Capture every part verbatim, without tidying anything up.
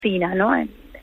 rutina, ¿no?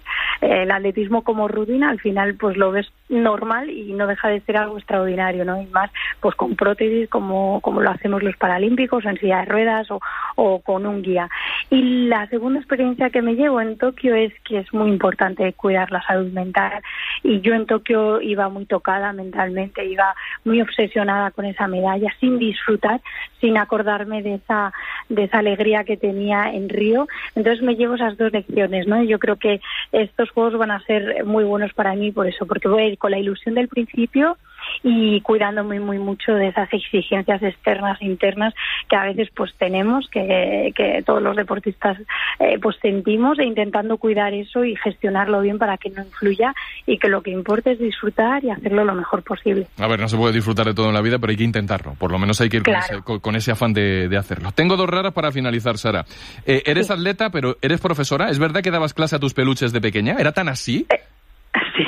El atletismo como rutina, al final pues lo ves normal y no deja de ser algo extraordinario, ¿no? Y más pues con prótesis como, como lo hacemos los paralímpicos, en silla de ruedas o, o con un guía. Y la segunda experiencia que me llevo en Tokio es que es muy importante cuidar la salud mental, y yo en Tokio iba muy tocada mentalmente, iba muy obsesionada con esa medalla, sin disfrutar, sin acordarme de esa de esa alegría que tenía en Río. Entonces me llevo esas dos lecciones, ¿no? Y yo creo que estos juegos van a ser muy buenos para mí por eso, porque voy a ir con la ilusión del principio y cuidándome muy mucho de esas exigencias externas e internas que a veces pues tenemos, que, que todos los deportistas eh, pues sentimos, e intentando cuidar eso y gestionarlo bien para que no influya, y que lo que importa es disfrutar y hacerlo lo mejor posible. A ver, no se puede disfrutar de todo en la vida, pero hay que intentarlo, por lo menos hay que ir claro. con, ese, con, con ese afán de, de hacerlo. Tengo dos raras para finalizar, Sara. Eh, eres sí. atleta, pero eres profesora. ¿Es verdad que dabas clase a tus peluches de pequeña? ¿Era tan así? Eh, sí.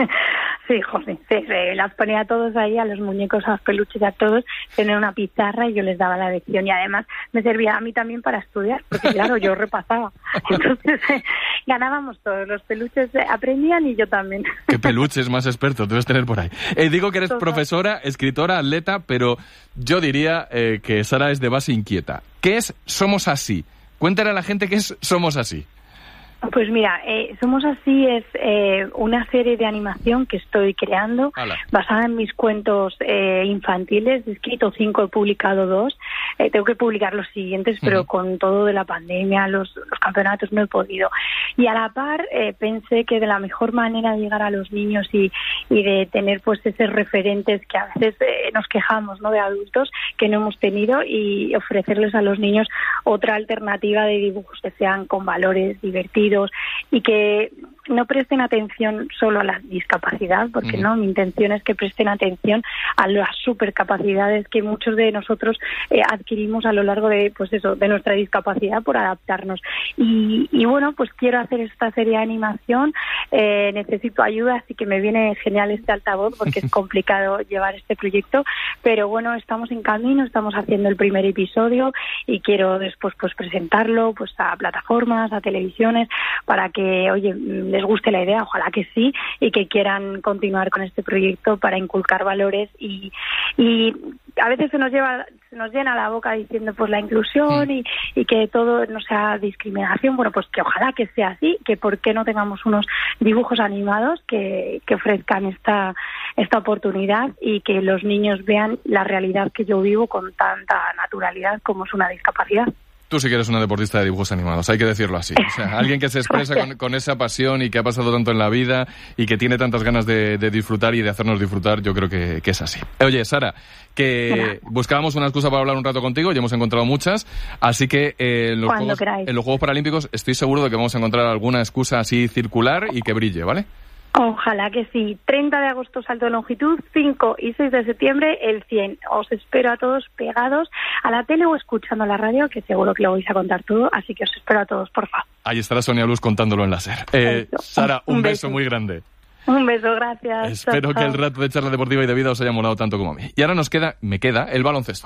Sí, José, sí, sí, las ponía a todos ahí, a los muñecos, a los peluches, a todos, tenía una pizarra y yo les daba la lección, y además me servía a mí también para estudiar, porque claro, yo repasaba. Entonces eh, ganábamos todos, los peluches aprendían y yo también. ¿Qué peluches más expertos debes tener por ahí? Eh, digo que eres Total. profesora, escritora, atleta, pero yo diría eh, que Sara es de base inquieta. ¿Qué es Somos Así? Cuéntale a la gente qué es Somos Así. Pues mira, eh, Somos Así es eh, una serie de animación que estoy creando, Hola. basada en mis cuentos eh, infantiles. He escrito cinco, he publicado dos. Eh, tengo que publicar los siguientes, pero uh-huh. con todo de la pandemia, los, los campeonatos, no he podido. Y a la par eh, pensé que de la mejor manera de llegar a los niños y, y de tener pues esos referentes que a veces eh, nos quejamos, ¿no?, de adultos que no hemos tenido, y ofrecerles a los niños otra alternativa de dibujos que sean con valores divertidos y que no presten atención solo a la discapacidad, porque uh-huh. no, mi intención es que presten atención a las supercapacidades que muchos de nosotros eh, adquirimos a lo largo de, pues eso, de nuestra discapacidad por adaptarnos. Y, y bueno, pues quiero hacer esta serie de animación, eh, necesito ayuda, así que me viene genial este altavoz porque es complicado llevar este proyecto, pero bueno, estamos en camino, estamos haciendo el primer episodio y quiero después pues presentarlo pues a plataformas, a televisiones, para que, oye, les guste la idea, ojalá que sí, y que quieran continuar con este proyecto para inculcar valores, y, y a veces se nos lleva, se nos llena la boca diciendo pues la inclusión sí. y, y que todo no sea discriminación. Bueno, pues que ojalá que sea así, que por qué no tengamos unos dibujos animados que, que ofrezcan esta, esta oportunidad y que los niños vean la realidad que yo vivo con tanta naturalidad como es una discapacidad. Tú sí que eres una deportista de dibujos animados, hay que decirlo así. O sea, alguien que se expresa con, con esa pasión y que ha pasado tanto en la vida y que tiene tantas ganas de, de disfrutar y de hacernos disfrutar, yo creo que, que es así. Oye, Sara, que Hola. buscábamos una excusa para hablar un rato contigo, ya hemos encontrado muchas, así que eh, en, los juegos, en los Juegos Paralímpicos estoy seguro de que vamos a encontrar alguna excusa así circular y que brille, ¿vale? Ojalá que sí. treinta de agosto salto de longitud, cinco y seis de septiembre el cien. Os espero a todos pegados a la tele o escuchando la radio, que seguro que lo vais a contar todo, así que os espero a todos, por favor. Ahí estará Sonia Luz contándolo en láser. Eh, Sara, un, un beso. beso muy grande. Un beso, gracias. Espero chao, que chao. el rato de charla deportiva y de vida os haya molado tanto como a mí. Y ahora nos queda, me queda, el baloncesto.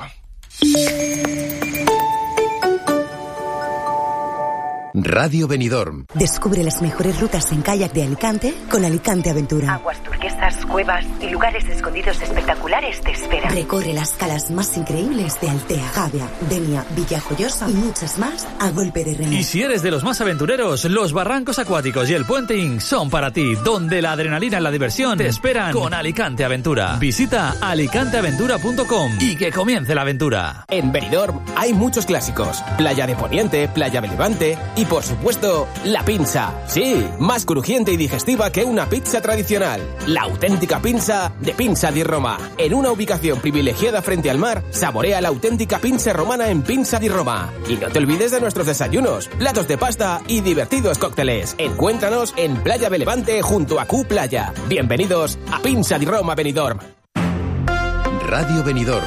Radio Benidorm. Descubre las mejores rutas en kayak de Alicante con Alicante Aventura. Aguas turquesas, cuevas y lugares escondidos espectaculares te esperan. Recorre las calas más increíbles de Altea, Javia, Denia, Villajoyosa y muchas más a golpe de remo. Y si eres de los más aventureros, los barrancos acuáticos y el puenting son para ti, donde la adrenalina y la diversión te esperan con Alicante Aventura. Visita alicante aventura punto com y que comience la aventura. En Benidorm hay muchos clásicos: Playa de Poniente, Playa de Levante y, por supuesto, la pinza. Sí, más crujiente y digestiva que una pizza tradicional. La auténtica pinza de Pinza di Roma. En una ubicación privilegiada frente al mar, saborea la auténtica pinza romana en Pinza di Roma. Y no te olvides de nuestros desayunos, platos de pasta y divertidos cócteles. Encuéntranos en Playa de Levante junto a Q Playa. Bienvenidos a Pinza di Roma Benidorm. Radio Benidorm.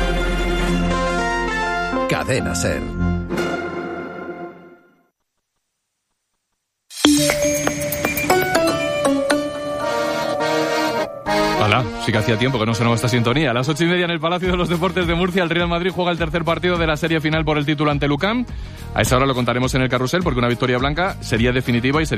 Cadena SER. Hola, sí que hacía tiempo que no sonaba esta sintonía. A las ocho y media en el Palacio de los Deportes de Murcia, el Real Madrid juega el tercer partido de la serie final por el título ante el U C A M. A esa hora lo contaremos en el carrusel, porque una victoria blanca sería definitiva y sería